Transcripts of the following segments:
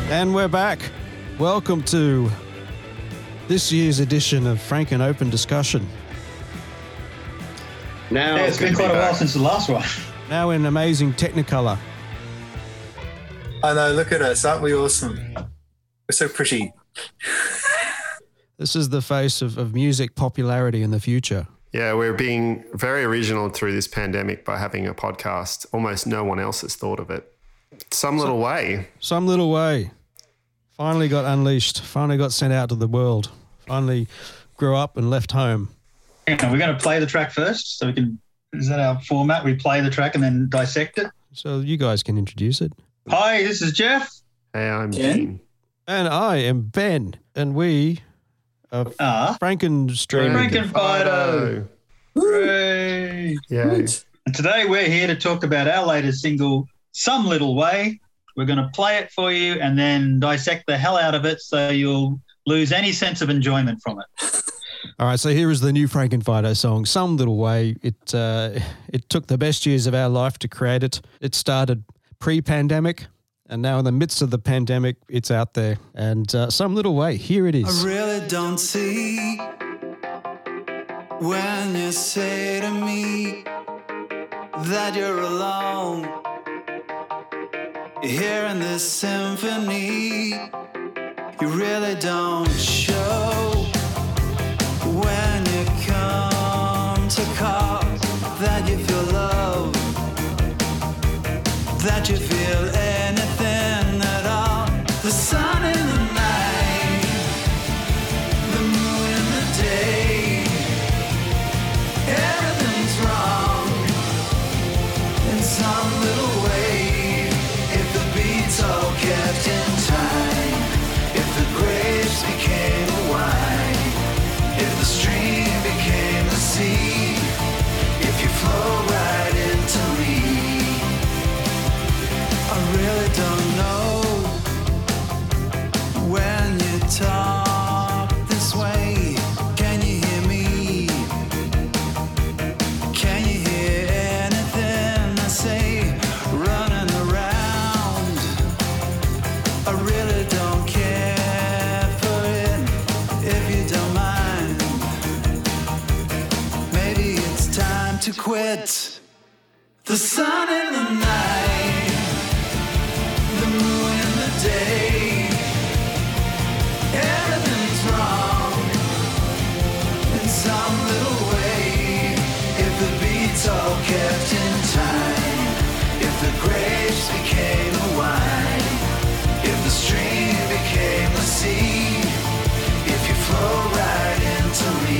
And we're back. Welcome to this year's edition of Frank and Open Discussion. Now it's been quite a while since the last one. Now in amazing Technicolor. I know, look at us. Aren't we awesome? We're so pretty. This is the face of music popularity in the future. Yeah, we're being very original through this pandemic by having a podcast. Almost no one else has thought of it. Some little way. Finally got unleashed. Finally got sent out to the world. Finally grew up and left home. We're going to play the track first, so we can. Is that our format? We play the track and then dissect it. So you guys can introduce it. Hi, this is Jeff. Hey, I'm Gene. And I am Ben. And we are Frankenfido. Hooray! Yeah. And today we're here to talk about our latest single, Some Little Way. We're going to play it for you and then dissect the hell out of it so you'll lose any sense of enjoyment from it. All right, so here is the new Frankenfido song, Some Little Way. It took the best years of our life to create it. It started pre-pandemic, and now in the midst of the pandemic, it's out there. And Some Little Way, here it is. I really don't see when you say to me that you're alone. Here in this symphony, you really don't show when you come to call that you feel love, that you feel anything at all. The sun in the night, the moon in the day, everything's wrong in some little way. If the beats all kept in time, if the grapes became a wine, if the stream became the sea, if you flow right into me, I really don't know when you talk this way. Can you hear me? Can you hear anything I say? Running around, I really don't care for it. If you don't mind, maybe it's time to quit. The sun in the night, the moon in the day, everything's wrong in some little way. If the beats all kept in time, if the grapes became a wine, if the stream became the sea, if you flow right into me.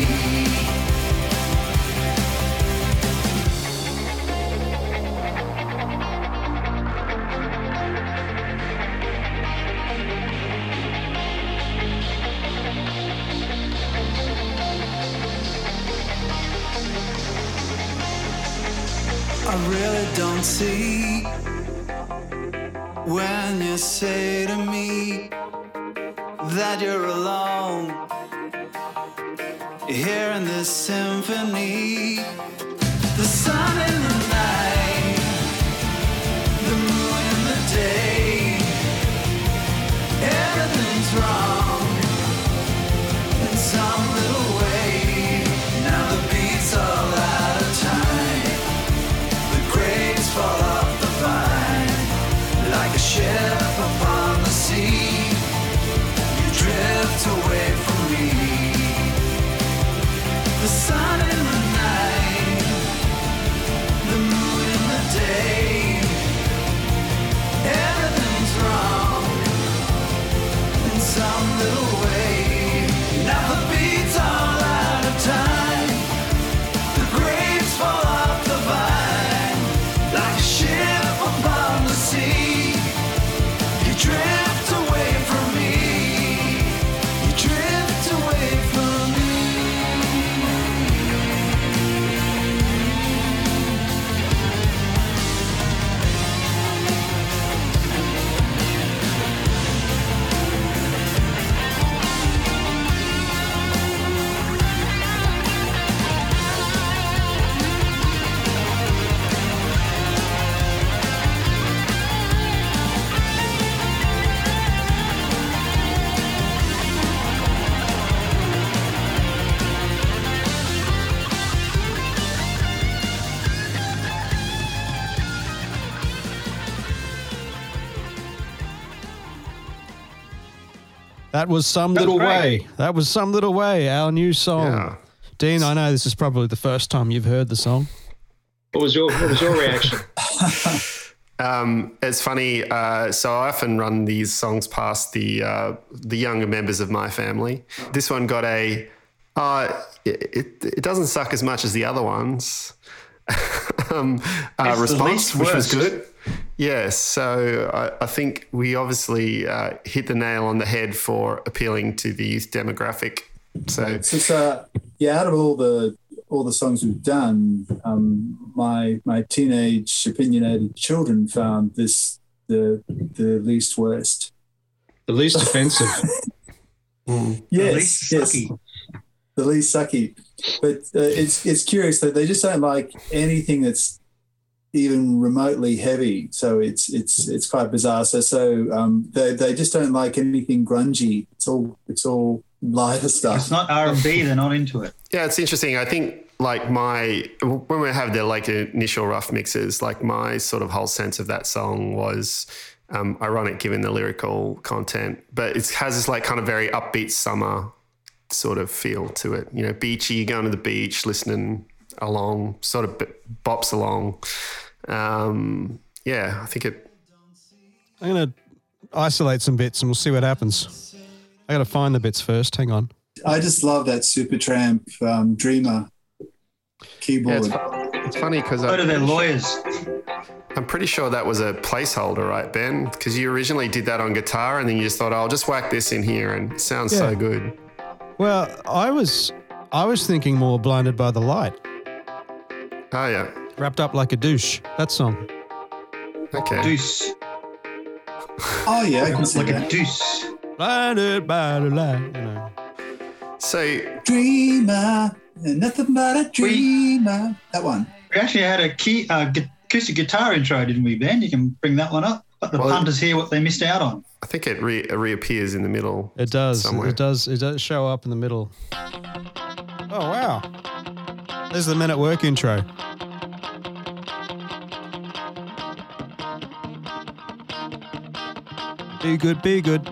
I really don't see when you say to me that you're alone. Here in this symphony, the sun in the night, the moon in the day, everything's wrong in some little way. Now the beats all out of time, the grapes fall off the vine, like a ship upon the sea, you drift away from me. The sun in the night, That was Some Little Way. That was Some Little Way, our new song. Yeah. Dean, I know this is probably the first time you've heard the song. What was your reaction? It's funny. So I often run these songs past the younger members of my family. This one got a. It doesn't suck as much as the other ones. Response, which was good. Yes, so I think we obviously hit the nail on the head for appealing to the youth demographic. So since out of all the songs we've done, my teenage opinionated children found this the least worst. The least offensive. Yes, the least sucky. But it's curious that they just don't like anything that's even remotely heavy. So it's quite bizarre. So they just don't like anything grungy. It's all lighter stuff. It's not R&B. They're not into it. yeah, it's interesting. I think like when we have the like initial rough mixes, like my sort of whole sense of that song was ironic given the lyrical content, but it has this like kind of very upbeat summer sort of feel to it. You know, beachy, going to the beach, listening along, sort of bops along. Yeah, I think it. I'm going to isolate some bits and we'll see what happens. I got to find the bits first. Hang on. I just love that Supertramp Dreamer keyboard. Yeah, it's funny because Go to their lawyers. I'm pretty sure that was a placeholder, right, Ben? Because you originally did that on guitar and then you just thought, I'll just whack this in here and it sounds so good. Well, I was thinking more Blinded by the Light. Oh, yeah. Wrapped Up Like a Douche. That song. Okay. Deuce. Oh yeah, I can see Like a that. deuce. Blinded by the light. You know. So, Dreamer, nothing but a dreamer. That one. We actually had a acoustic guitar intro, didn't we, Ben? You can bring that one up. Let the punters hear what they missed out on. I think it reappears in the middle. It does. Somewhere. It does show up in the middle. Oh, wow. There's the Men at Work intro. Be good, be good.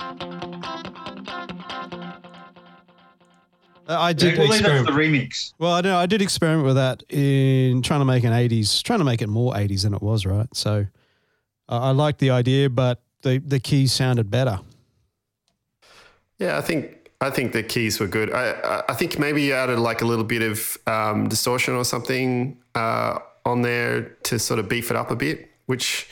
I did Well, that's the experiment. remix. Well, I know I did experiment with that in trying to make it more 80s than it was, right? So I liked the idea, but the keys sounded better. Yeah, I think the keys were good. I think maybe you added like a little bit of distortion or something on there to sort of beef it up a bit, which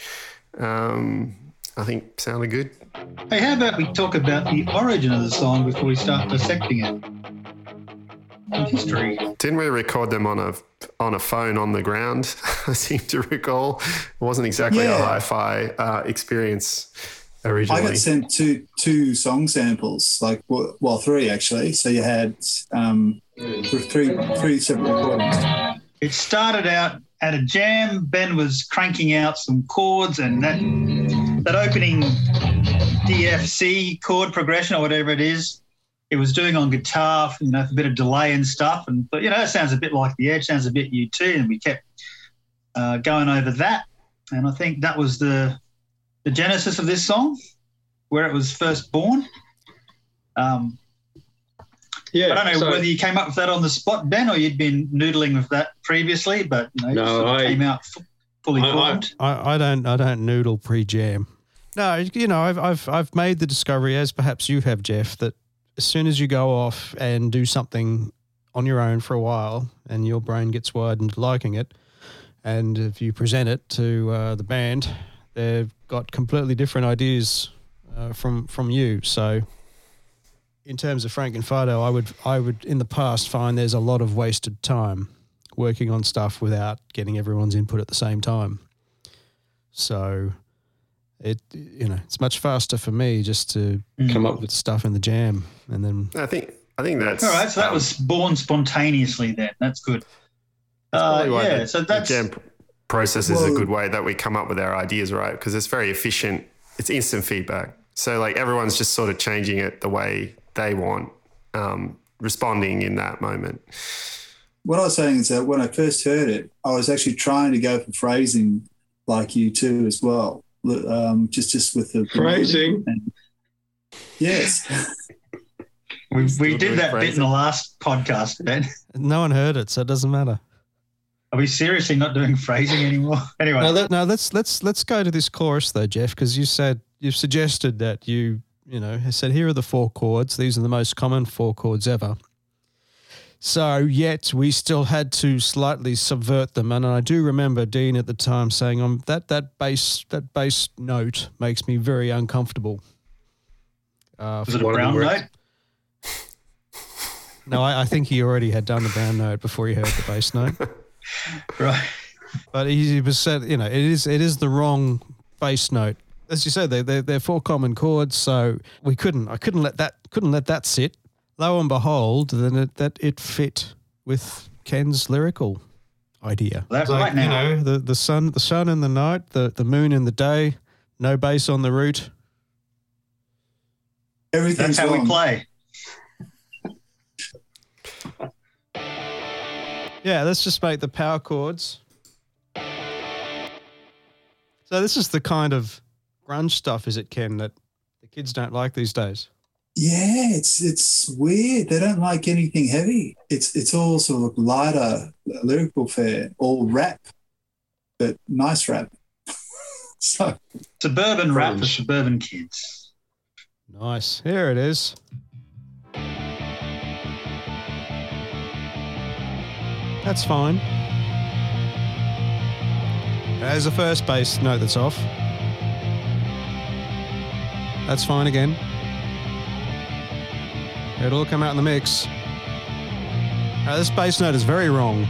I think sounded good. Hey, how about we talk about the origin of the song before we start dissecting it? History. Didn't we record them on a phone on the ground? I seem to recall. It wasn't exactly a hi-fi experience originally. I got sent two song samples, three actually. So you had three separate recordings. It started out at a jam. Ben was cranking out some chords, and that opening DFC chord progression or whatever it is, it was doing on guitar, for a bit of delay and stuff. And but that sounds a bit like The Edge, sounds a bit U2, and we kept going over that. And I think that was the genesis of this song, where it was first born. I don't know whether you came up with that on the spot, Ben, or you'd been noodling with that previously, but came out fully formed. I don't noodle pre-jam. No, I've made the discovery, as perhaps you have, Jeff, that as soon as you go off and do something on your own for a while and your brain gets wired into liking it, and if you present it to the band, they've got completely different ideas from you. So in terms of Frank and Fido, I would in the past find there's a lot of wasted time working on stuff without getting everyone's input at the same time. So it's much faster for me just to come up with stuff in the jam, and then I think that's all right. So that was born spontaneously. Then that's good. The jam process is a good way that we come up with our ideas, right? Because it's very efficient. It's instant feedback. So like everyone's just sort of changing it the way they want, responding in that moment. What I was saying is that when I first heard it, I was actually trying to go for phrasing like you too as well. Just with the phrasing. Yes. We did that bit in the last podcast, Ben. No one heard it, so it doesn't matter. Are we seriously not doing phrasing anymore? Anyway, No, let's go to this chorus though, Jeff, because you've suggested that you said here are the 4 chords. These are the most common 4 chords ever. So yet we still had to slightly subvert them, and I do remember Dean at the time saying, that bass note makes me very uncomfortable." was it a brown note? No, I think he already had done the brown note before he heard the bass note. Right. But he was said, it is the wrong bass note. As you said, they're 4 common chords, so I couldn't let that sit. Lo and behold, then it fit with Ken's lyrical idea. That's It's right now. the sun in the night, the moon in the day, no bass on the root. Everything's That's how wrong. we play. Yeah, let's just make the power chords. So this is the kind of grunge stuff, is it, Ken, that the kids don't like these days? Yeah, it's weird. They don't like anything heavy. It's all sort of lighter lyrical fare, all rap, but nice rap. So Suburban rap for suburban kids. Nice. Here it is. That's fine. There's the first bass note that's off. That's fine again. It'll all come out in the mix. This bass note is very wrong.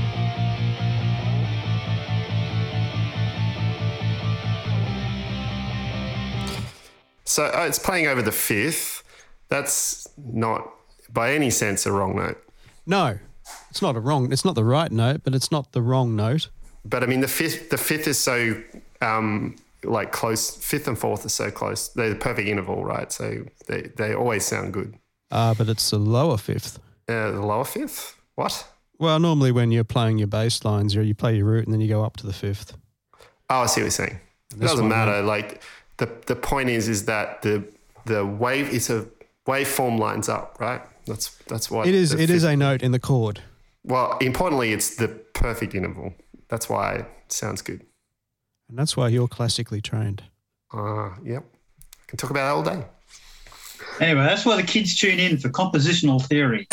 So it's playing over the 5th. That's not by any sense a wrong note. No, it's not the right note, but it's not the wrong note. But I mean, the fifth is so close. 5th and 4th are so close. They're the perfect interval, right? So they always sound good. But it's the lower 5th. The lower 5th? What? Well, normally when you're playing your bass lines, you play your root and then you go up to the 5th. Oh, I see what you're saying. It doesn't matter. Like the point is that the wave, it's a waveform lines up, right? That's what it is. It is a note in the chord. Well, importantly, it's the perfect interval. That's why it sounds good. And that's why you're classically trained. Yep. I can talk about that all day. Anyway, that's why the kids tune in for compositional theory.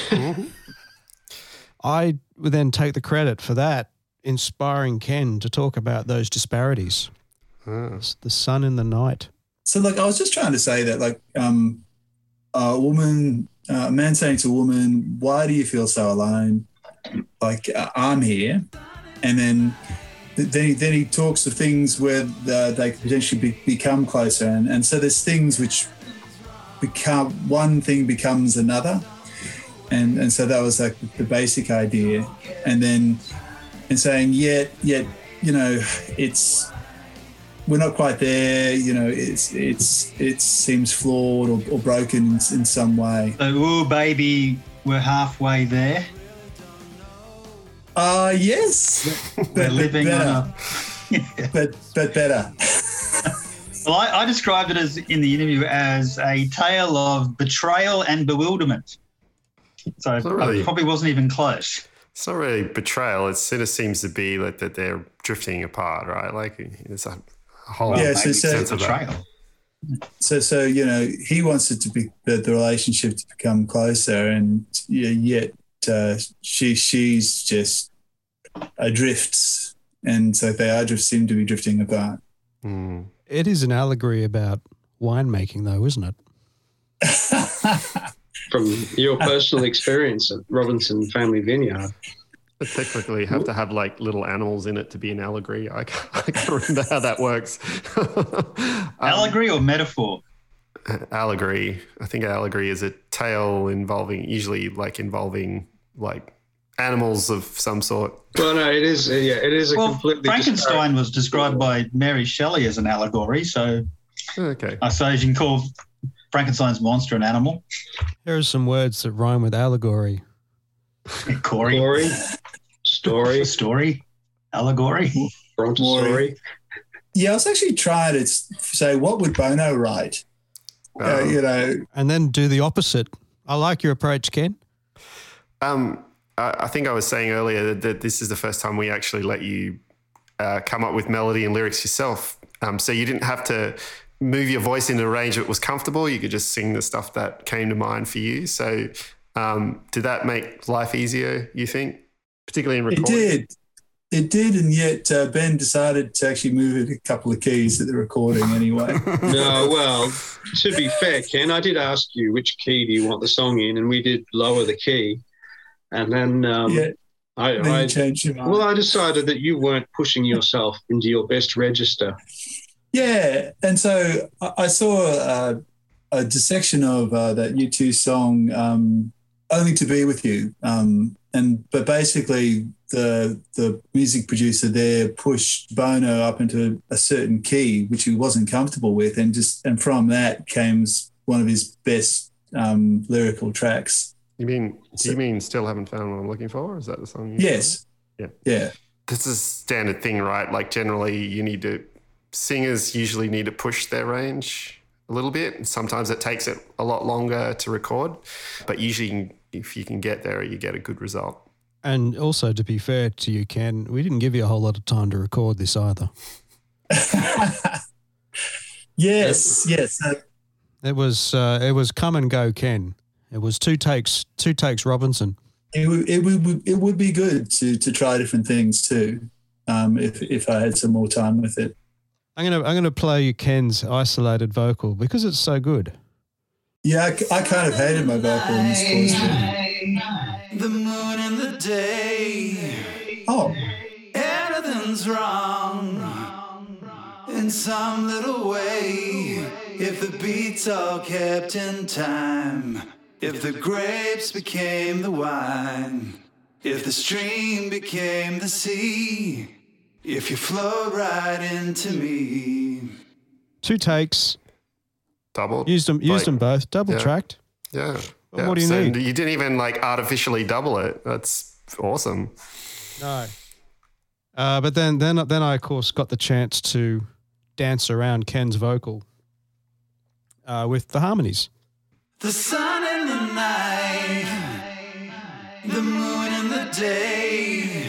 I would then take the credit for that, inspiring Ken to talk about those disparities. The sun in the night. So, I was just trying to say that, a man saying to a woman, "Why do you feel so alone?" I'm here. And then he talks of things where they could potentially become closer. And so there's things which become, one thing becomes another. And so that was the basic idea. And saying, yet, we're not quite there. It seems flawed or broken in some way. So, ooh, baby, we're halfway there. Yes. We're living better. But better. Well, I described it in the interview as a tale of betrayal and bewilderment. So I probably wasn't even close. It's not really betrayal. It sort of seems to be that they're drifting apart, right? There's a whole sense of betrayal. So he wants it to be the relationship to become closer, and yet she's just adrift, and so they seem to be drifting apart. Mm. It is an allegory about winemaking, though, isn't it? From your personal experience at Robinson Family Vineyard. But technically, you have to have little animals in it to be an allegory. I can't remember how that works. Allegory or metaphor? Allegory. I think allegory is a tale involving animals of some sort. Well, no, it is. It is a completely. Frankenstein was described by Mary Shelley as an allegory, so okay. I suppose you can call Frankenstein's monster an animal. Here are some words that rhyme with allegory. Corey. Story. Allegory. Brontosaurus. Yeah, I was actually trying to say, what would Bono write? you know. And then do the opposite. I like your approach, Ken. I think I was saying earlier that this is the first time we actually let you come up with melody and lyrics yourself. So you didn't have to move your voice in a range that was comfortable. You could just sing the stuff that came to mind for you. So did that make life easier, you think, particularly in recording? It did, and yet Ben decided to actually move it a couple of keys at the recording anyway. No, well, to be fair, Ken, I did ask you which key do you want the song in, and we did lower the key. And then I changed your mind. Well, I decided that you weren't pushing yourself into your best register. Yeah, and so I saw a dissection of that U2 song, "Only to Be With You," but basically the music producer there pushed Bono up into a certain key which he wasn't comfortable with, and from that came one of his best lyrical tracks. Do you mean Still Haven't Found What I'm Looking For? Is that the song? Yes. Yeah. This is a standard thing, right? Like generally singers usually need to push their range a little bit. Sometimes it takes it a lot longer to record, but usually if you can get there, you get a good result. And also, to be fair to you, Ken, we didn't give you a whole lot of time to record this either. Yes. It was come and go, Ken. It was two takes Robinson. It would be good to try different things too, if I had some more time with it. I'm gonna play you Ken's isolated vocal because it's so good. Yeah, I kind of hated my vocal in this course. The moon and the day. Oh, Everything's wrong in some little way. If the beats all kept in time, if the grapes became the wine, if the stream became the sea, if you flowed right into me. 2 takes. Double. Used them both. Double tracked. Yeah. Well, what do you need? You didn't even like artificially double it. That's awesome. No. But then I of course got the chance to dance around Ken's vocal with the harmonies. The sun in the night, the moon in the day,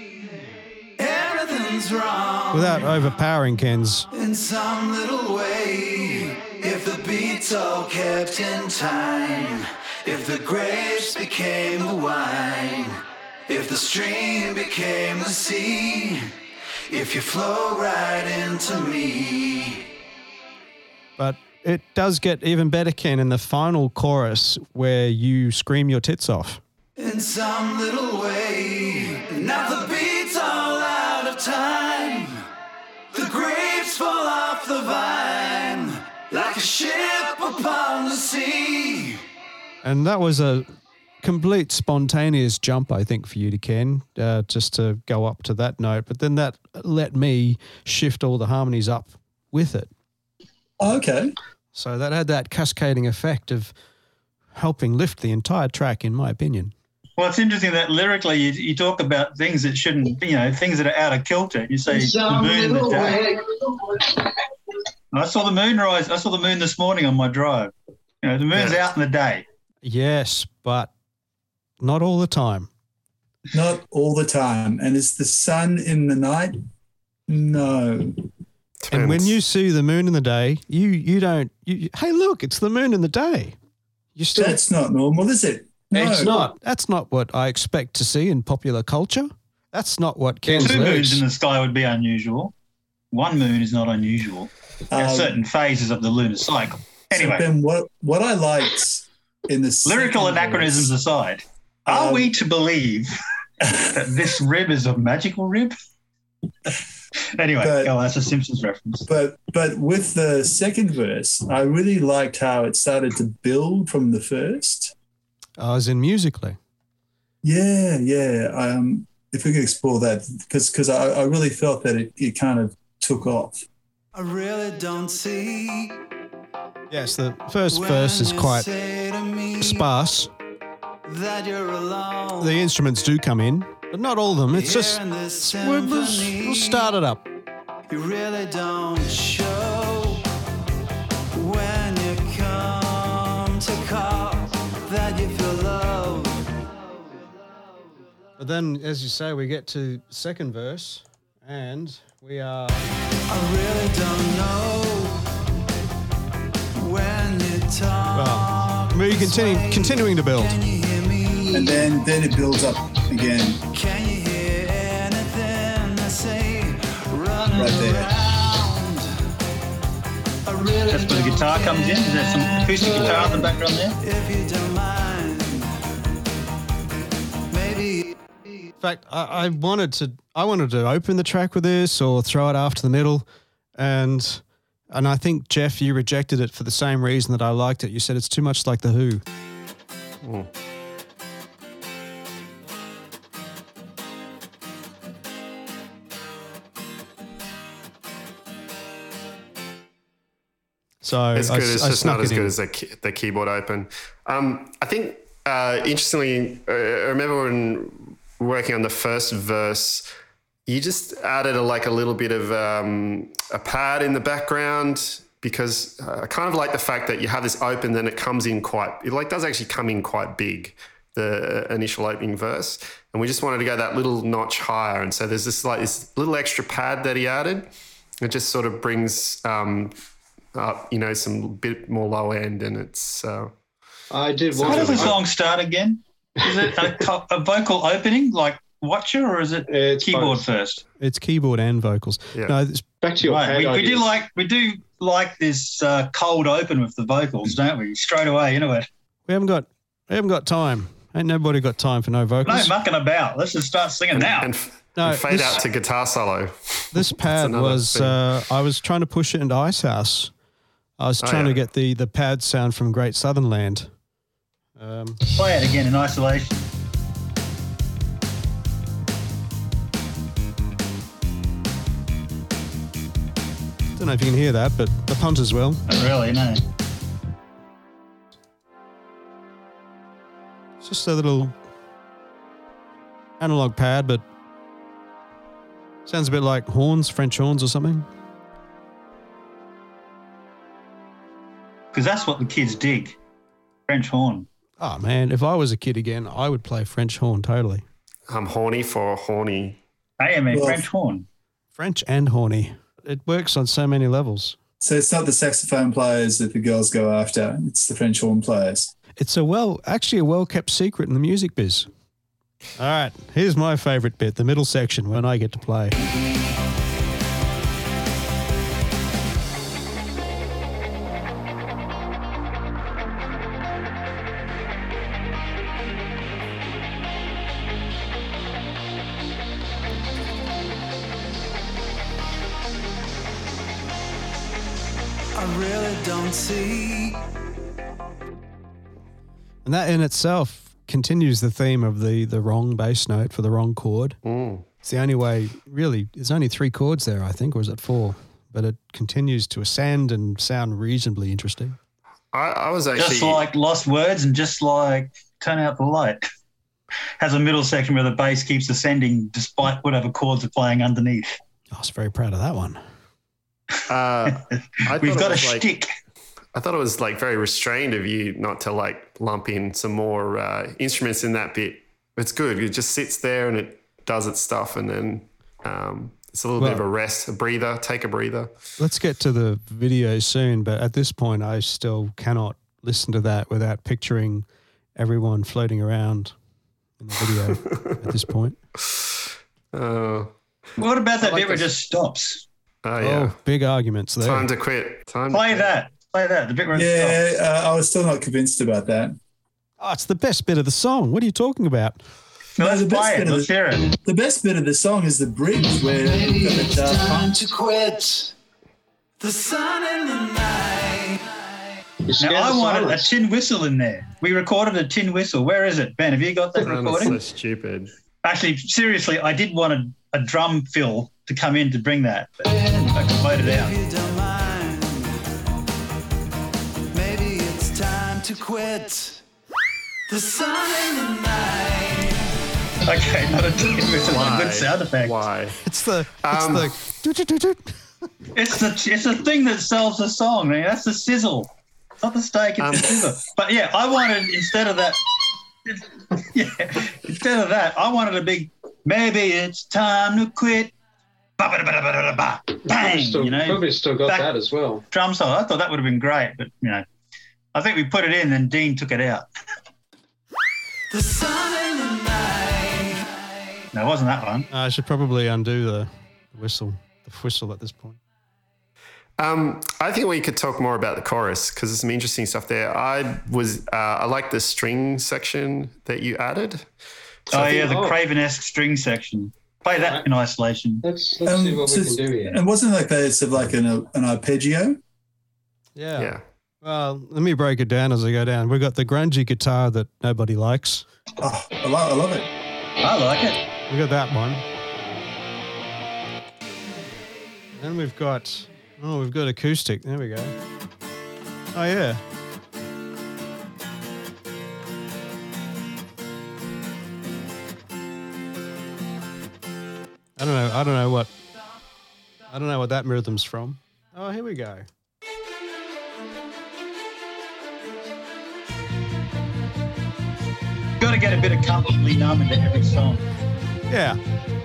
everything's wrong Without overpowering Ken's. in some little way. If the beats all kept in time, if the grapes became the wine, if the stream became the sea, if you flow right into me. But it does get even better, Ken, in the final chorus where you scream your tits off. In some little way, now the beats all out of time. The grapes fall off the vine like a ship upon the sea. And that was a complete spontaneous jump, I think, for you to Ken, just to go up to that note. But then that let me shift all the harmonies up with it. okay. So that had that cascading effect of helping lift the entire track, in my opinion. Well, it's interesting that lyrically you talk about things that shouldn't, things that are out of kilter. You say the moon in the day. I saw the moon rise. I saw the moon this morning on my drive. The moon's out in the day. Yes, but not all the time. Not all the time. And is the sun in the night? No. And when you see the moon in the day, you don't. Hey, look, it's the moon in the day. You still. That's not normal, is it? No. It's not. That's not what I expect to see in popular culture. That's not what Ken's 2 moons lyrics. in the sky would be unusual. 1 moon is not unusual. There are certain phases of the lunar cycle. Anyway, So Ben, what I liked in the lyrical second anachronisms verse- aside, are we to believe that this rib is a magical rib? Anyway, that's a Simpsons reference. But with the second verse, I really liked how it started to build from the first. As in musically. Yeah. If we could explore that, because I really felt that it kind of took off. I really don't see. Yes, the first verse is quite sparse. That you're alone. The instruments do come in, but not all of them. It's just we'll start it up. You really don't show when you come But then, as you say, we get to second verse, and we are. I really don't know when you talk. Well, we're continuing to build. Can you hear me? And then it builds up again. Can you hear anything I say? Running Right there. around. I really That's where the guitar comes in. Is there some acoustic guitar in the background there? if you don't mind. Maybe. In fact, I wanted to open the track with this or throw it after the middle, and I think, Jeff, you rejected it for the same reason that I liked it. You said it's too much like The Who. So It's good. It's I just not snuck as it good in. as the keyboard open. I think, interestingly, I remember when working on the first verse, you just added a little bit of a pad in the background, because I kind of like the fact that you have this open, then it comes in does actually come in quite big, the initial opening verse. And we just wanted to go that little notch higher. And so there's this little extra pad that he added. It just sort of brings up, some bit more low end, and it's. I did How want does the to. song start again? Is it a vocal opening like Watcher, or is it It's keyboard both. first? It's keyboard and vocals. Yeah. No, it's, Back to your Right. pad We ideas. do like this cold open with the vocals, don't we? Straight away into it. we haven't got time. Ain't nobody got time for no No vocals. mucking about. Let's just start singing now. And No, fade this- out to guitar solo. This pad another was, thing. I was trying to push it into Icehouse. I was trying to get the pad sound from Great Southern Land. Play it again in isolation. Don't know if you can hear that, but the punters will. Not really, no. It's just a little analog pad, but sounds a bit like horns, French horns or something. Because that's what the kids dig. French horn. Oh man, if I was a kid again, I would play French horn totally. I'm horny for horny. Hey, man, Well- French horn. French and horny. It works on so many levels. So it's not the saxophone players that the girls go after. It's the French horn players. It's a well-kept secret in the music biz. All right, here's my favorite bit, the middle section when I get to play. I really don't see. And that in itself continues the theme of the wrong bass note for the wrong chord. It's the only way, really, there's only 3 chords there, I think, or is it 4? But it continues to ascend and sound reasonably interesting. I was actually. Just like Lost Words and just like Turn Out the Light. Has a middle section where the bass keeps ascending despite whatever chords are playing underneath. I was very proud of that one. I thought We've it got a was like- shtick. I thought it was very restrained of you not to lump in some more instruments in that bit. It's good. It just sits there and it does its stuff, and then it's a little bit of a rest, a breather. Take a breather. Let's get to the video soon, but at this point, I still cannot listen to that without picturing everyone floating around in the video at this point. What about that like bit where it this. just stops? Oh yeah. Oh, big arguments there. Time to quit. Play that. Play that. The bit where it stops. Yeah, I was still not convinced about that. Oh, it's the best bit of the song. What are you talking about? No, let's the best play bit it. of Let's hear it. The best bit of the song is the bridge where you've got the Daft Time Punk. to quit. The sun in the night. You're scared Now, I of wanted a silence. tin whistle in there. We recorded a tin whistle. Where is it? Ben, have you got that That's recording? so stupid. Actually, seriously, I did want a drum fill to come in to bring that, but I could vote it out. If you don't mind, maybe it's time to quit. The sun in the night. Okay, not a tin whistle, a good sound effect. Why? It's the It's the thing that sells the song, man. That's the sizzle. It's not the steak, it's the sizzle. But yeah, I wanted, instead of that, yeah, instead of that, I wanted a big, maybe it's time to quit. Bang, Still, you know. probably still got back- that as well. Drum solo. I thought that would have been great, but, you know, I think we put it in and Dean took it out. The sun and the night. No, it wasn't that one. I should probably undo the whistle at this point. I think we could talk more about the chorus because there's some interesting stuff there. I like the string section that you added. So The Craven-esque string section. Play that in isolation. Let's see what we can do here. And wasn't like that? It's like an arpeggio. Yeah. Well, let me break it down as I go down. We've got the grungy guitar that nobody likes. Oh, I love it. I like it. We got that one. Then we've got acoustic. There we go. Oh yeah. I don't know what that rhythm's from. Oh, here we go. Got to get a bit of comfortably numb into every song. Yeah.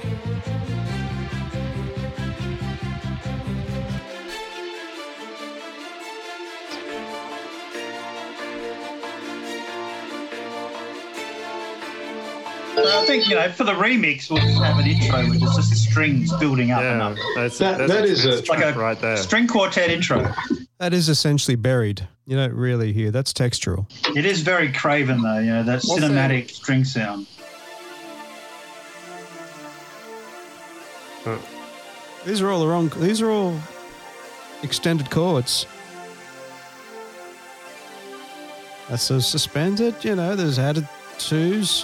I think, you know, for the remix, we'll just have an intro with just strings building up and Yeah, up. that's That is a- Like a right there. string quartet intro. That is essentially buried. You don't really hear. That's textural. It is very Craven, though, you know, that What's cinematic string sound. These are all extended chords. That's a suspended, you know, there's added twos.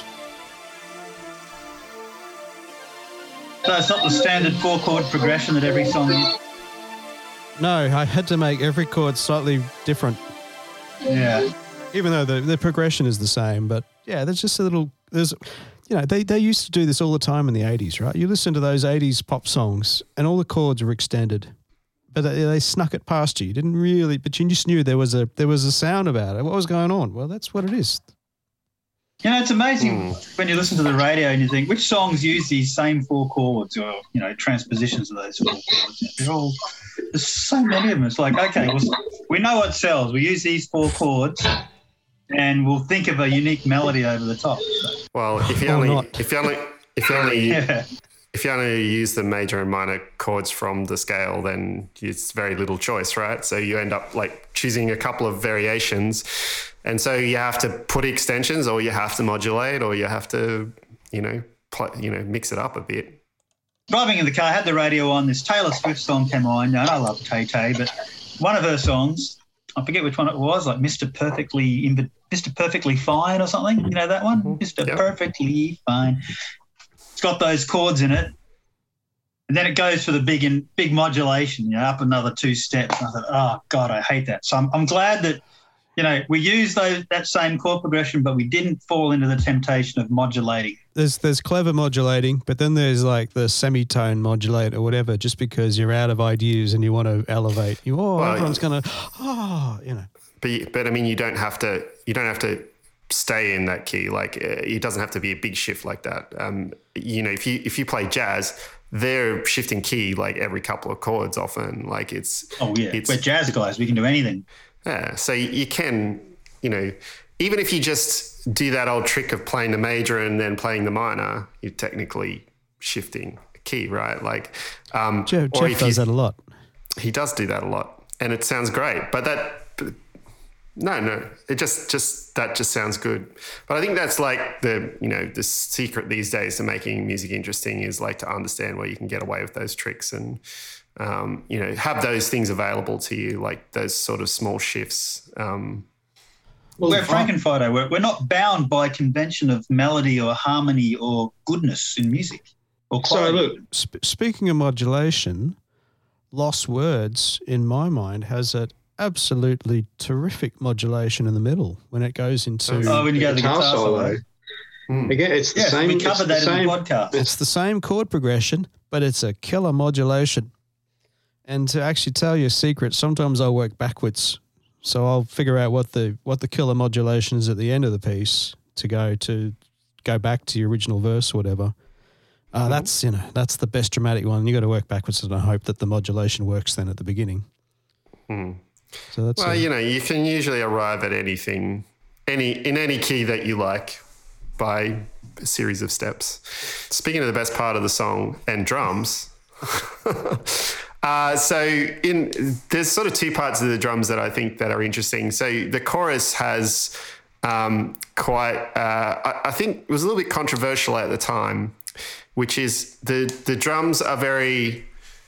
So it's not the standard 4-chord progression that every song is. No, I had to make every chord slightly different, Yeah. even though the progression is the same. But yeah, there's just you know, they used to do this all the time in the 80s, right? You listen to those 80s pop songs and all the chords were extended, but they snuck it past you. You didn't really, but you just knew there was a sound about it. What was going on? Well, that's what it is. You know, it's amazing when you listen to the radio and you think, which songs use these same 4 chords or, you know, transpositions of those 4 chords? There's so many of them. It's like, okay, well, we know what sells. We use these 4 chords and we'll think of a unique melody over the top. So, Well, if you Or only not. if you only use the major and minor chords from the scale, then it's very little choice, right? So you end up like choosing a couple of variations, and so you have to put extensions, or you have to modulate, or you have to, mix it up a bit. Driving in the car, I had the radio on. This Taylor Swift song came on, and I love Tay-Tay, but one of her songs, I forget which one it was, like Mr. Perfectly Fine or something. You know that one? Mr. Yep. Perfectly Fine. It's got those chords in it. And then it goes for the big modulation, you know, up another 2 steps. And I thought, oh, God, I hate that. So I'm glad that, you know, we used that same chord progression, but we didn't fall into the temptation of modulating. There's clever modulating, but then there's like the semitone modulate or whatever, just because you're out of ideas and you want to elevate. Everyone's going to, you know. But I mean, you don't have to stay in that key. Like it doesn't have to be a big shift like that. If you play jazz, they're shifting key like every couple of chords often. Like We're jazz guys. We can do anything. Yeah, so you can, even if you just do that old trick of playing the major and then playing the minor, you're technically shifting a key, right? Like Jeff does that a lot. He does do that a lot, and it sounds great. But it just sounds good. But I think that's like the secret these days to making music interesting is like to understand where you can get away with those tricks and have those things available to you, like those sort of small shifts. We're Frankenfighter. We're not bound by convention of melody or harmony or goodness in music. Or So quality. look, Speaking of modulation, Lost Words, in my mind, has an absolutely terrific modulation in the middle when it goes into... when you go to the guitar solo. Again, it's the Yes, same. we covered that in the podcast. It's the same chord progression, but it's a killer modulation. And to actually tell you a secret, sometimes I work backwards. So I'll figure out what the killer modulation is at the end of the piece to go to go back to your original verse or whatever. That's the best dramatic one. You got to work backwards and hope that the modulation works then at the beginning. So that's you can usually arrive at anything, in any key that you like, by a series of steps. Speaking of the best part of the song and drums, there's sort of two parts of the drums that I think that are interesting. So the chorus has I think it was a little bit controversial at the time, which is the drums are very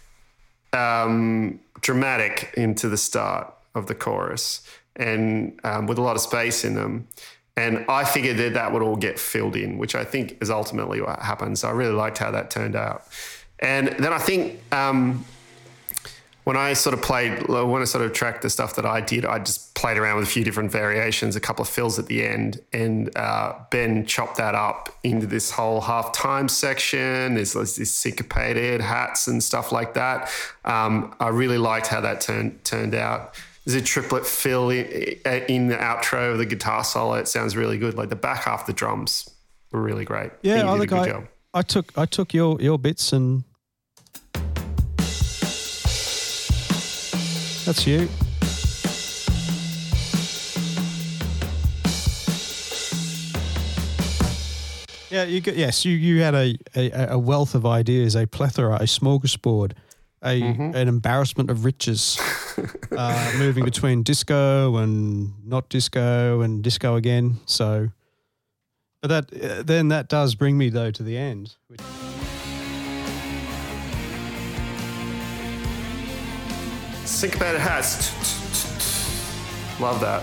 dramatic into the start of the chorus and with a lot of space in them. And I figured that would all get filled in, which I think is ultimately what happened. So I really liked how that turned out. And then I think when I sort of tracked the stuff that I did, I just played around with a few different variations, a couple of fills at the end, and Ben chopped that up into this whole half-time section. There's this syncopated hats and stuff like that. I really liked how that turned out. There's a triplet fill in the outro of the guitar solo. It sounds really good. Like the back half of the drums were really great. Yeah, I think you did a good job. I took your bits and that's you. Yeah, you had a wealth of ideas, a plethora, a smorgasbord. An embarrassment of riches, moving between disco and not disco and disco again. So, but that does bring me though to the end. Syncopated hats. Love that.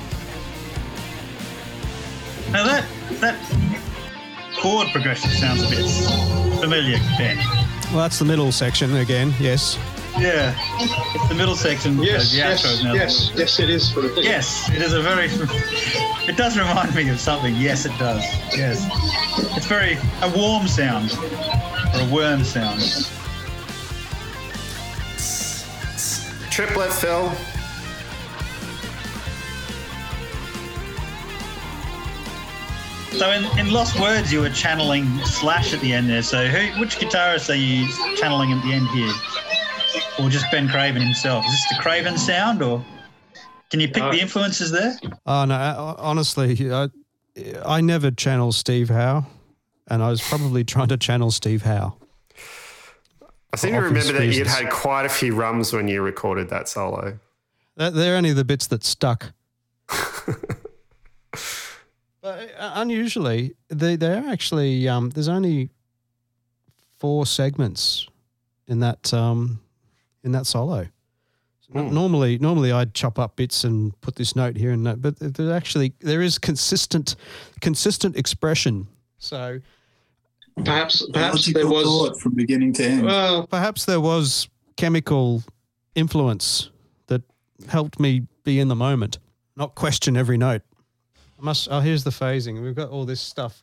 Now that chord progression sounds a bit familiar, Ben. Well, that's the middle section again, yes. Yeah, it's the middle section. Yes, yes, it is. For the thing. Yes, it is a very... It does remind me of something. Yes, it does. Yes. It's a warm sound, or a worm sound. Triplet fill. So in Lost Words, you were channeling Slash at the end there. So which guitarist are you channeling at the end here? Or just Ben Craven himself? Is this the Craven sound, or can you pick the influences there? Oh, no, honestly, I never channel Steve Howe, and I was probably trying to channel Steve Howe. I seem to remember that you'd had quite a few rums when you recorded that solo. They're only the bits that stuck. But unusually, they're actually there's only 4 segments in that solo. Normally I'd chop up bits and put this note here and that, but there is consistent expression. So perhaps there was from beginning to end. Well, perhaps there was chemical influence that helped me be in the moment, not question every note. Here's the phasing. We've got all this stuff.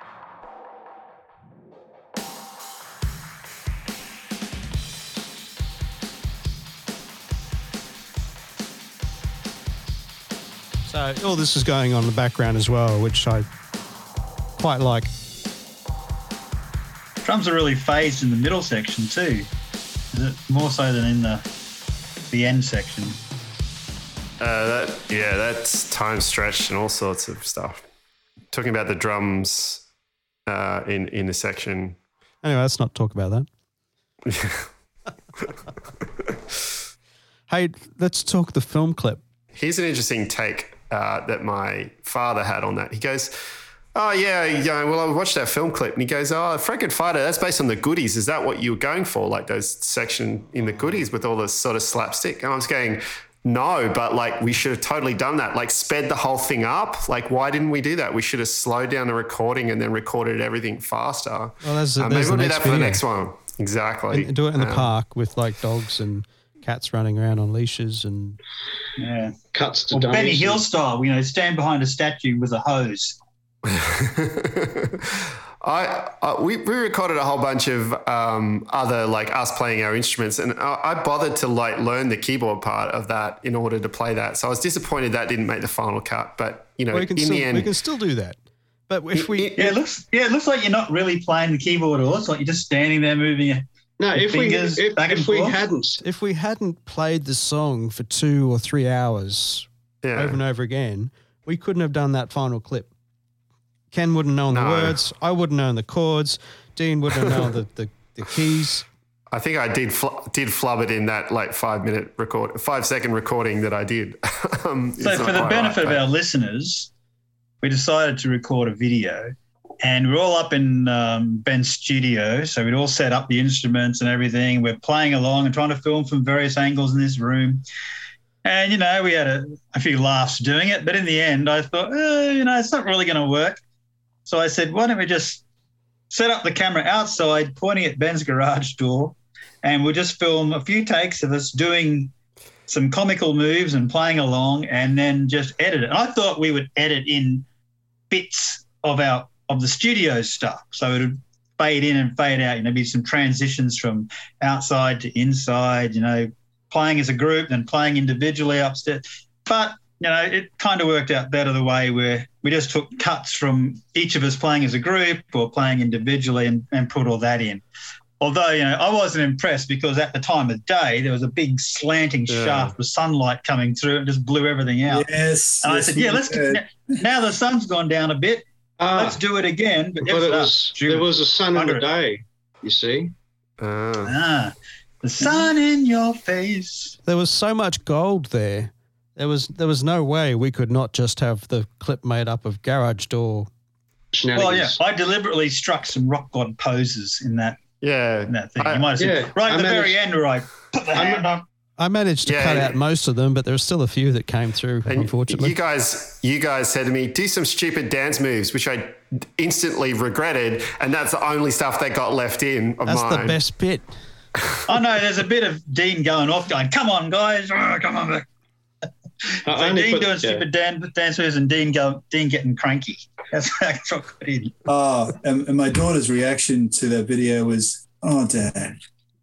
So all this is going on in the background as well, which I quite like. Drums are really phased in the middle section too. Is it more so than in the end section? That's time stretched and all sorts of stuff. Talking about the drums in the section. Anyway, let's not talk about that. Hey, let's talk the film clip. Here's an interesting take that my father had on that. He goes, "Oh yeah, well I watched that film clip," and he goes, "Oh, Franken Fighter, that's based on the Goodies. Is that what you were going for? Like those section in the Goodies with all this sort of slapstick?" And I was going, "No, but like we should have totally done that. Like sped the whole thing up. Like why didn't we do that? We should have slowed down the recording and then recorded everything faster." Well, maybe we'll do that for the next one. Exactly. And do it in the park with like dogs and cats running around on leashes and cuts to Benny Hill style. Stand behind a statue with a hose. We recorded a whole bunch of other like us playing our instruments, and I bothered to like learn the keyboard part of that in order to play that. So I was disappointed that didn't make the final cut, but in the end, we can still do that. But if we it looks like you're not really playing the keyboard at all. It's like you're just standing there moving your fingers back and forth. If we hadn't played the song for 2 or 3 hours over and over again, we couldn't have done that final clip. Ken wouldn't know the words. I wouldn't know the chords. Dean wouldn't know the keys. I think I did flub it in that like 5-second recording that I did. So for the benefit of our listeners, we decided to record a video, and we're all up in Ben's studio. So we'd all set up the instruments and everything. We're playing along and trying to film from various angles in this room. And, you know, we had a few laughs doing it. But in the end, I thought, it's not really going to work. So I said, why don't we just set up the camera outside, pointing at Ben's garage door, and we'll just film a few takes of us doing some comical moves and playing along, and then just edit it. And I thought we would edit in bits of the studio stuff, so it would fade in and fade out. You know, be some transitions from outside to inside. You know, playing as a group, then playing individually upstairs. But you know, it kind of worked out better the way where we just took cuts from each of us playing as a group or playing individually and put all that in. Although, you know, I wasn't impressed because at the time of day, there was a big slanting shaft of sunlight coming through and just blew everything out. Yes. And I said, now the sun's gone down a bit. Let's do it again. But there was a sun in the day, you see. The sun in your face. There was so much gold there. There was no way we could not just have the clip made up of garage door. Well, yeah, I deliberately struck some rock god poses in that. Yeah, in that thing. You might have seen right at the very end where I put the hand up. I managed to cut out most of them, but there were still a few that came through, unfortunately. You guys said to me, do some stupid dance moves, which I instantly regretted, and that's the only stuff that got left in of mine. That's the best bit. Oh, no, there's a bit of Dean going off, going, come on, guys, come on back. So Dean doing stupid dance moves and Dean getting cranky. That's what I got in. Oh, and my daughter's reaction to that video was, "Oh, Dad."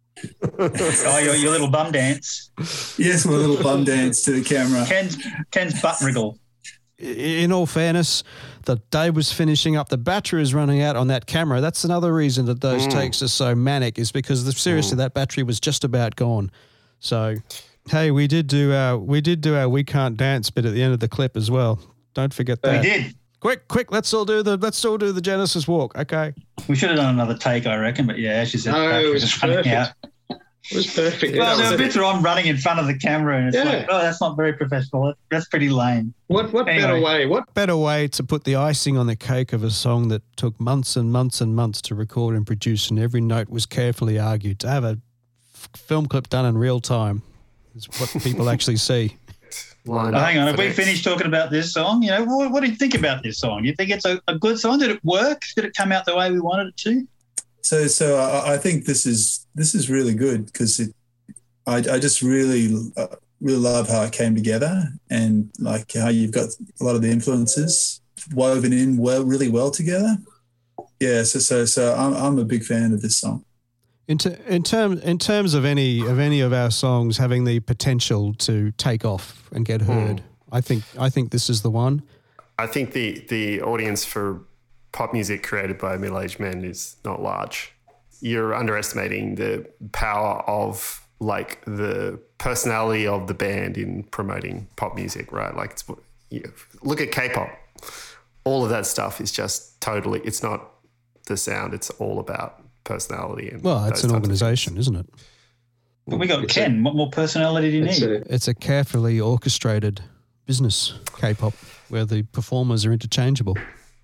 Oh, your little bum dance. Yes, my little bum dance to the camera. Ken's butt wriggle. In all fairness, the day was finishing up. The battery was running out on that camera. That's another reason that those takes are so manic, is because seriously, that battery was just about gone. So, hey, we did do our "We Can't Dance" bit at the end of the clip as well. Don't forget that. We did. Quick! Let's all do the Genesis walk. Okay. We should have done another take, I reckon. But yeah, she said it was perfect. It was perfect. Well, there were bits where I'm running in front of the camera, and it's like, oh, that's not very professional. That's pretty lame. What better way? What better way to put the icing on the cake of a song that took months and months and months to record and produce, and every note was carefully argued? To have a film clip done in real time is what people actually see. Hang on, if we finish talking about this song, you know, what do you think about this song? Do you think it's a good song? Did it work? Did it come out the way we wanted it to? So I think this is really good because I just really love how it came together, and like how you've got a lot of the influences woven in really well together. Yeah, so I'm a big fan of this song. In terms of any of our songs having the potential to take off and get heard, I think this is the one. I think the audience for pop music created by middle-aged men is not large. You're underestimating the power of like the personality of the band in promoting pop music, right? Like look at K-pop. All of that stuff is just totally, it's not the sound, it's all about personality. And it's an organization, isn't it? But we got Ken. What more personality do you need? It's a carefully orchestrated business, K-pop, where the performers are interchangeable.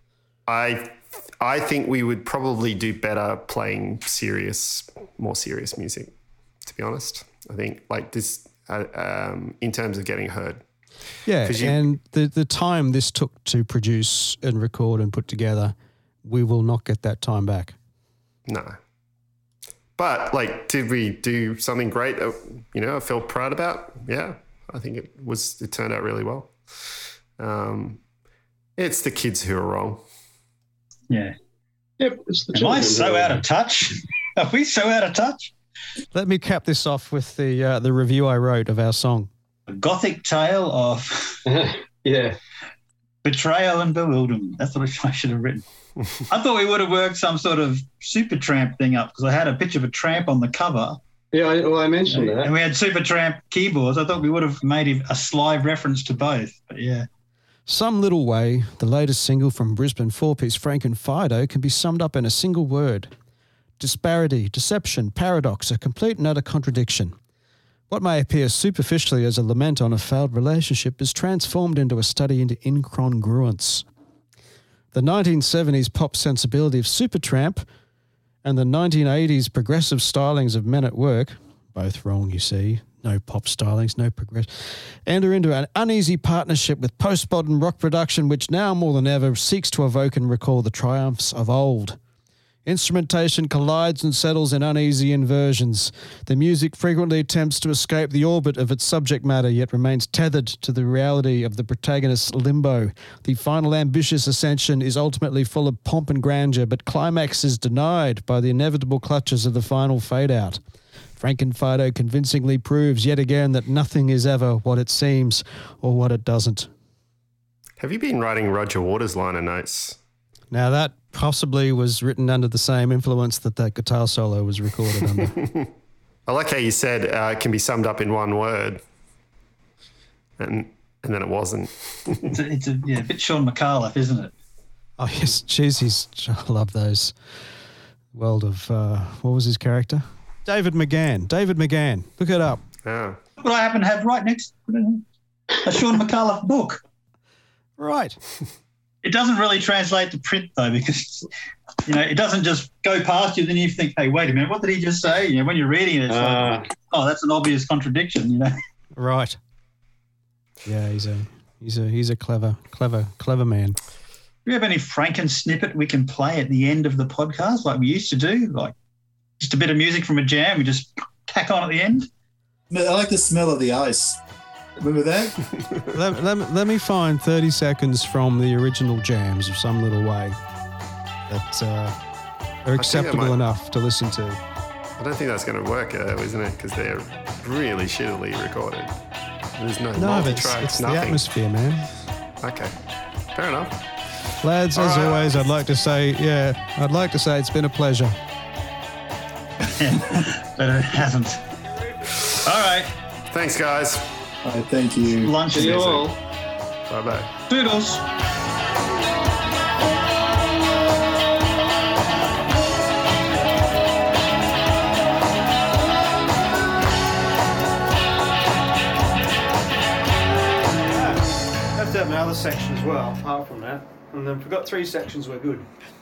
I think we would probably do better playing more serious music, to be honest. I think like this, in terms of getting heard. Yeah, and the time this took to produce and record and put together, we will not get that time back. No. But like, did we do something great that, you know, I feel proud about? Yeah, I think it turned out really well. It's the kids who are wrong. Yeah. Yep. Am I so out of touch? Are we so out of touch? Let me cap this off with the review I wrote of our song. A gothic tale of... Yeah. Betrayal and bewilderment. That's what I should have written. I thought we would have worked some sort of Supertramp thing up because I had a picture of a tramp on the cover. Yeah, I mentioned that. And we had Supertramp keyboards. I thought we would have made a sly reference to both. But yeah. Some Little Way, the latest single from Brisbane four-piece Franken Fido, can be summed up in a single word. Disparity, deception, paradox, a complete and utter contradiction. What may appear superficially as a lament on a failed relationship is transformed into a study into incongruence. The 1970s pop sensibility of Supertramp and the 1980s progressive stylings of Men at Work, both wrong, you see, no pop stylings, no progress, enter into an uneasy partnership with postmodern rock production which now more than ever seeks to evoke and recall the triumphs of old. Instrumentation collides and settles in uneasy inversions. The music frequently attempts to escape the orbit of its subject matter, yet remains tethered to the reality of the protagonist's limbo. The final ambitious ascension is ultimately full of pomp and grandeur, but climax is denied by the inevitable clutches of the final fade-out. Franken Fido convincingly proves yet again that nothing is ever what it seems or what it doesn't. Have you been writing Roger Waters' liner notes? Now that possibly was written under the same influence that guitar solo was recorded under. I like how you said it can be summed up in one word, and then it wasn't. It's a bit Sean McAuliffe, isn't it? Oh yes, jeez, I love those. World of what was his character? David McGann. Look it up. Oh. What I happen to have right next to a Sean McAuliffe book. Right. It doesn't really translate to print though, because it doesn't just go past you. Then you think, "Hey, wait a minute, what did he just say?" When you're reading it, it's like, "Oh, that's an obvious contradiction." Right. Yeah, he's a clever man. Do you have any Franken snippet we can play at the end of the podcast, like we used to do, like just a bit of music from a jam we just tack on at the end? I like the smell of the ice. Remember that? let me find 30 seconds from the original jams of Some Little Way that are acceptable enough to listen to. I don't think that's going to work, isn't it? Because they're really shittily recorded. There's no multi-track, it's nothing. the atmosphere, man. Okay, fair enough. Lads, as always, I'd like to say it's been a pleasure. But it hasn't. All right. Thanks, guys. All right, thank you. Lunch See you all. Bye-bye. Doodles. Have to have another section as well, apart from that. And then if we've got 3 sections, we're good.